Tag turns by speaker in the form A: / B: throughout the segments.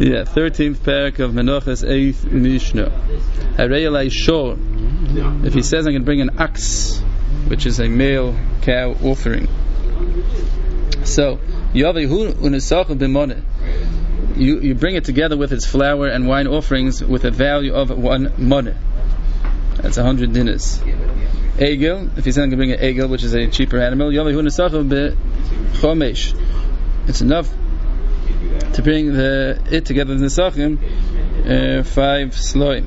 A: 13th parak of Menachos 8th Mishnah. Harei shor. If he says I'm going to bring an ox, which is a male cow offering. So, Yavihu unesachav b'moneh. You bring it together with its flour and wine offerings with a value of 1 moneh. That's 100 dinars. Egel, if he's going to bring an egel, which is a cheaper animal, Yavihu unesachav b'chomesh. It's enough to bring it together with the nesachim 5 sloim.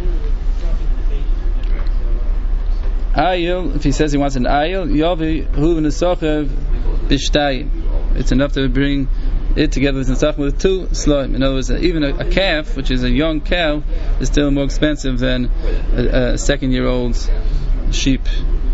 A: Ayil, if he says he wants an ayil, Yavihu unesachav b'shtayim. It's enough to bring it together with 2 sloim. In other words, even a calf, which is a young cow, is still more expensive than a 2-year-old sheep.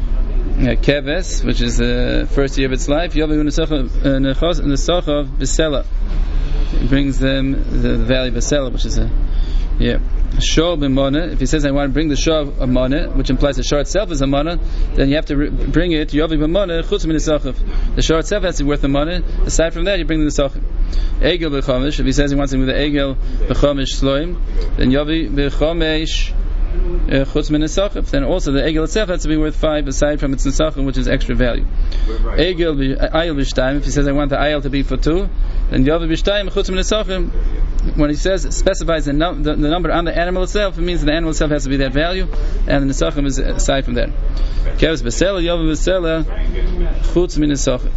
A: Keves, which is the first year of its life, Yavihu nesachav b'sela. It brings them the value of b'sela, which is shor b'moneh. If he says I want to bring the shor of moneh, which implies the shor itself is a moneh, then you have to bring it Yavihu b'moneh chutz min nesachav. The shor itself has to be worth the moneh. Aside from that, you bring the nesachav. Egel b'chomesh. If he says he wants it with the egel b'chomesh sloim, then Yavihu b'chomesh chutz min nesachav. Then also the egel itself has to be worth 5 aside from its nesachav, which is extra value. Egel ayil b'shtayim. If he says I want the ayil to be for 2, then Yavihu b'shtayim chutz min nesachav. When he specifies the number on the animal itself, it means the animal itself has to be that value, and the nesachim is aside from that. Kevs b'sela, Yavihu b'sela chutz min nesachav.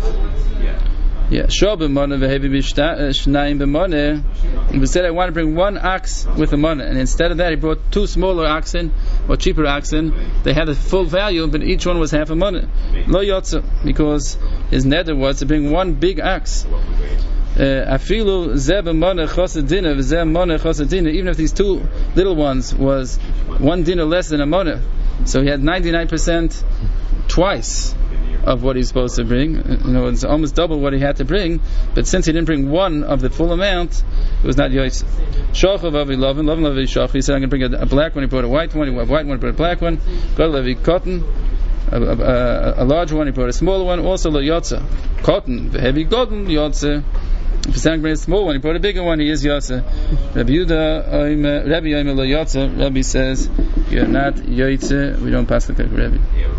A: Shor b'moneh v'hevi b'shnayim b'moneh. He said, I want to bring 1 ox with a moneh, and instead of that, he brought 2 smaller oxen, or cheaper oxen. They had the full value, but each one was half a moneh. Lo yotze, because his neder was to bring 1 big ox. Afilu zeh b'moneh chosadina v'zeh moneh chosadina. Even if these 2 little ones was 1 dinar less than a moneh, so he had 99% twice of what he's supposed to bring. It's almost double what he had to bring, but since he didn't bring 1 of the full amount, it was not yoitz. Shochav avi lovin shoch. He said, I'm going to bring a black one. He brought a white one. He brought a white one. He brought a black one. God levi cotton. A large one. He brought a smaller one. Also lo yotze. Cotton. Heavy cotton yotze. If he's going to bring a small one, he brought a bigger one. He is yotze. Rabbi Yoimel lo yotze. Rabbi says, you're not yoitze. We don't pass the Rabbi.